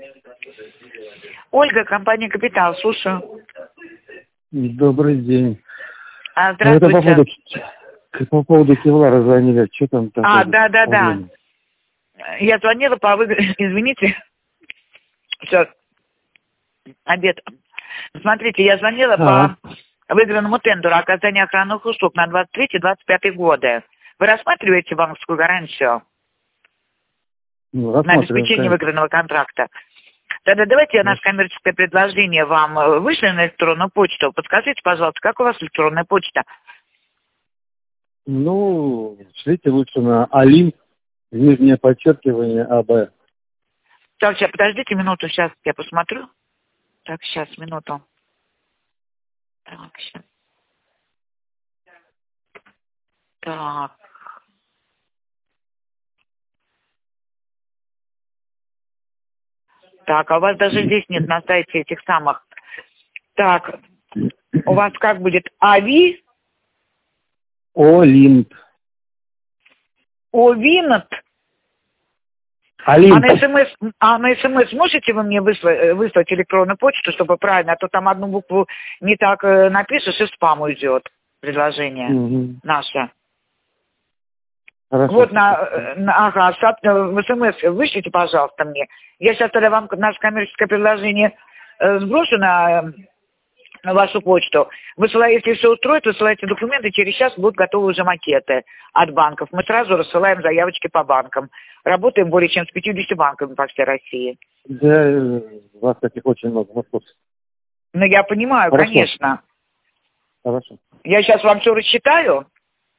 Ольга, компания «Капитал», слушаю. Добрый день. Здравствуйте. Это по поводу Кевлара звонили. Что там такое? Да. Я звонила по Извините. Сейчас. Обед. Смотрите, я звонила по выигранному тендеру оказания охранных услуг на 23-25 годы. Вы рассматриваете банковскую гарантию на обеспечение выигранного контракта? Тогда давайте наше коммерческое предложение вам вышло на электронную почту. Подскажите, пожалуйста, как у вас электронная почта? Шлите лучше на Алим, нижнее подчеркивание, АБ. Так, сейчас, подождите минуту, сейчас я посмотрю. Так, сейчас, минуту. Так, сейчас. Так. Так, а у вас даже здесь нет на сайте этих самых. Так, у вас как будет? Ави? Олимп. Овинот? Олимп. А на СМС можете вы мне выслать электронную почту, чтобы правильно, а то там одну букву не так напишешь, и в спам уйдет предложение наше. Хорошо. Вот в СМС вышлите, пожалуйста, мне. Я сейчас тогда вам наше коммерческое предложение сброшу на вашу почту. Если все устроит, высылайте документы, через час будут готовы уже макеты от банков. Мы сразу рассылаем заявочки по банкам. Работаем более чем с 50 банками по всей России. Да, у вас таких очень много. Ну, я понимаю, Хорошо. конечно. Хорошо. Я сейчас вам все рассчитаю.